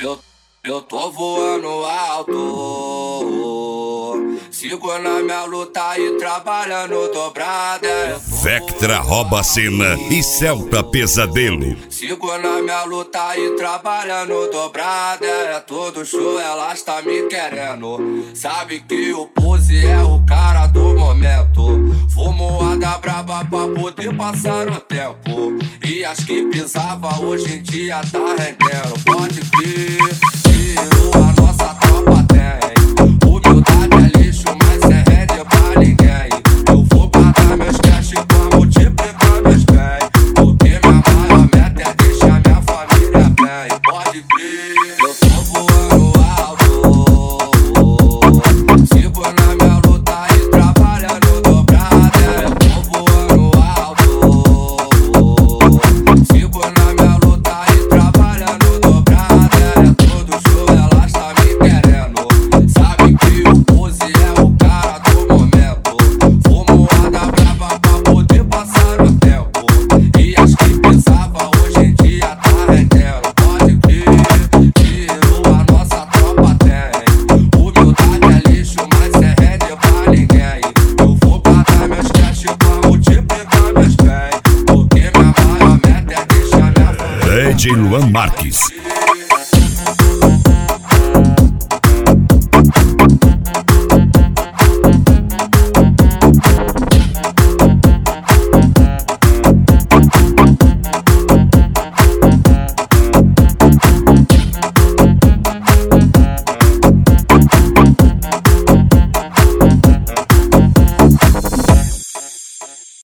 Eu tô voando alto, sigo na minha luta e trabalhando dobrada. Vectra rouba a cena e Celta Pesadelo. Sigo na minha luta e trabalhando dobrada. É todo show, elas tá me querendo. Sabe que o Pose é o cara do momento. Fumoada braba pra poder passar o tempo. E as que pisava hoje em dia tá rendendo. Pode crer, a nossa tropa tem. Humildade é lixo, mas cê rende pra ninguém. Eu vou guardar meus cash pra multiplicar meus bens. Porque minha maior meta é deixar minha família bem. Pode crer, eu tô voando alto, sigo na minha luta e trabalhando dobrada. Eu tô voando alto, sigo na minha luta e trabalhando dobrada. É todo show, elas tá me querendo. Sabe que o Pose é o cara do momento. Fumoada brava pra poder passar o tempo. E as que pensava hoje em dia tá rendendo. Pode crer, a nossa tropa tem. Humildade é lixo, mas cê rende pra ninguém. Eu vou guardar meus cash pra multiplicar meus bens. Porque minha maior meta é deixar minha família. DJ Luan Marques.